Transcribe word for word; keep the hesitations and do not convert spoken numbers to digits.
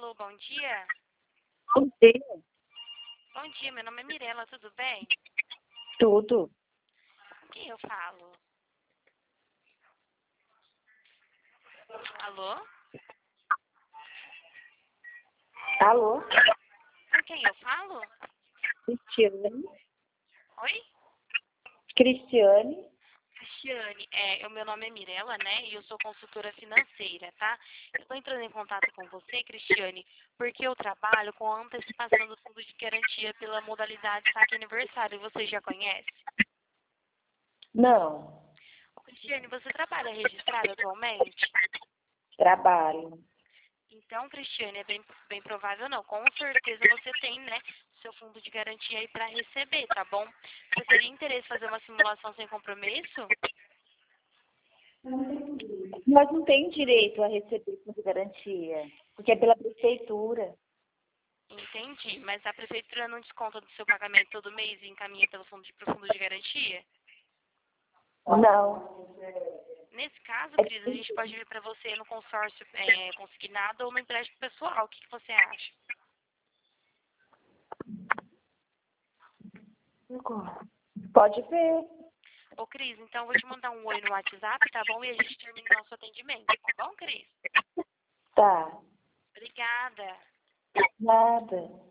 Alô, bom dia? Bom dia. Bom dia, meu nome é Mirela, tudo bem? Tudo. Com quem eu falo? Alô? Alô? Com quem eu falo? Cristiane. Oi? Cristiane. Cristiane, é, o meu nome é Mirela, né? E eu sou consultora financeira, tá? Eu tô entrando em contato com você, Cristiane, porque eu trabalho com a antecipação do fundo de garantia pela modalidade saque aniversário. Você já conhece? Não. Ô, Cristiane, você trabalha registrado atualmente? Trabalho. Então, Cristiane, é bem, bem provável não. Com certeza você tem, né, seu fundo de garantia aí para receber, tá bom? Você teria interesse em fazer uma simulação sem compromisso? Nós não temos direito a receber fundo de garantia, porque é pela prefeitura. Entendi, mas a prefeitura não desconta do seu pagamento todo mês e encaminha pelo fundo de, pro fundo de garantia? Não. Nesse caso, É Cris, a gente pode vir para você no consórcio é, consignado ou no empréstimo pessoal. O que, que você acha? Pode ver. Ô, Cris, então eu vou te mandar um oi no WhatsApp, tá bom? E a gente termina o nosso atendimento, tá bom, Cris? Tá. Obrigada. Nada.